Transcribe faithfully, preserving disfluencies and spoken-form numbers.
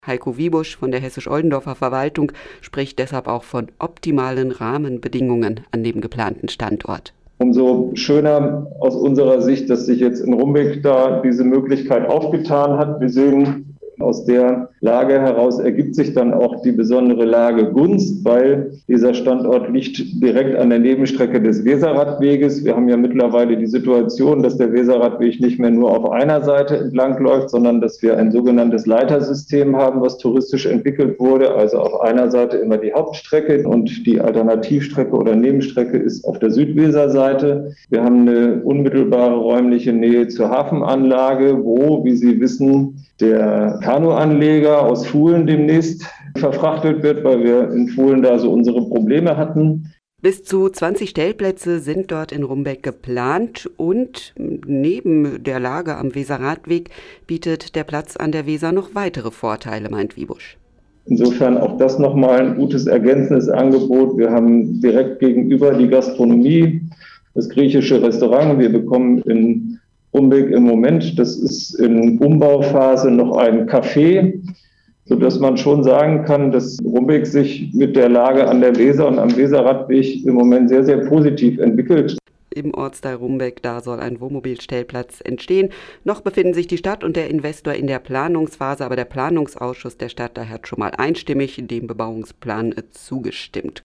Heiko Wiebusch von der Hessisch-Oldendorfer Verwaltung spricht deshalb auch von optimalen Rahmenbedingungen an dem geplanten Standort. Umso schöner aus unserer Sicht, dass sich jetzt in Rumbeck da diese Möglichkeit aufgetan hat. Wir sehen, aus der Lage heraus ergibt sich dann auch die besondere Lage Gunst, weil dieser Standort liegt direkt an der Nebenstrecke des Weserradweges. Wir haben ja mittlerweile die Situation, dass der Weserradweg nicht mehr nur auf einer Seite entlang läuft, sondern dass wir ein sogenanntes Leitersystem haben, was touristisch entwickelt wurde. Also auf einer Seite immer die Hauptstrecke und die Alternativstrecke oder Nebenstrecke ist auf der Südweserseite. Wir haben eine unmittelbare räumliche Nähe zur Hafenanlage, wo, wie Sie wissen, der Kanuanleger aus Fuhlen demnächst verfrachtet wird, weil wir in Fuhlen da so unsere Probleme hatten. Bis zu zwanzig Stellplätze sind dort in Rumbeck geplant und neben der Lage am Weserradweg bietet der Platz an der Weser noch weitere Vorteile, meint Wiebusch. Insofern auch das nochmal ein gutes ergänzendes Angebot. Wir haben direkt gegenüber die Gastronomie, das griechische Restaurant. Wir bekommen in Rumbeck im Moment, das ist in Umbauphase, noch ein Café, sodass man schon sagen kann, dass Rumbeck sich mit der Lage an der Weser und am Weserradweg im Moment sehr, sehr positiv entwickelt. Im Ortsteil Rumbeck, da soll ein Wohnmobilstellplatz entstehen. Noch befinden sich die Stadt und der Investor in der Planungsphase, aber der Planungsausschuss der Stadt, da hat schon mal einstimmig dem Bebauungsplan zugestimmt.